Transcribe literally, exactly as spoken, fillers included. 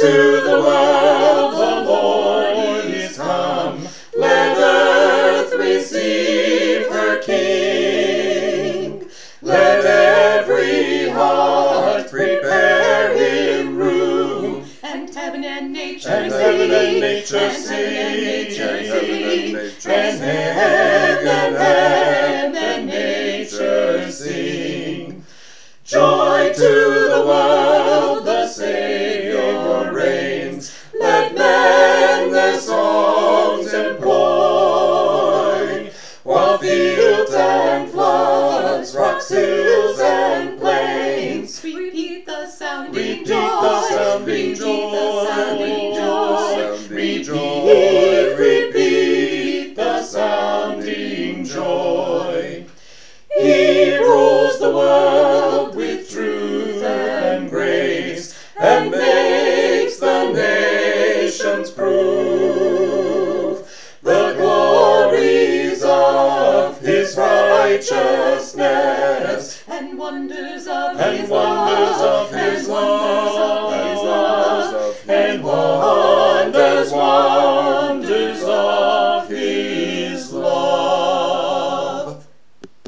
to the world, the Lord is come. Let earth receive her King. Let every heart prepare him room. And heaven and nature And sing. heaven and nature And sing. heaven and nature And heaven and sing. nature And sing. heaven And and heaven nature sing. Joy to the world, the Savior reigns. Let men their songs employ, while fields and floods, rocks, hills, and plains Repeat the sounding repeat joy. the sounding Repeat joy. the sounding joy. Sounding Repeat, joy. Repeat the sounding joy. He rules the world with truth and grace, and makes the nations prove the glories of his righteousness and wonders of and his wonders love. of his And wonders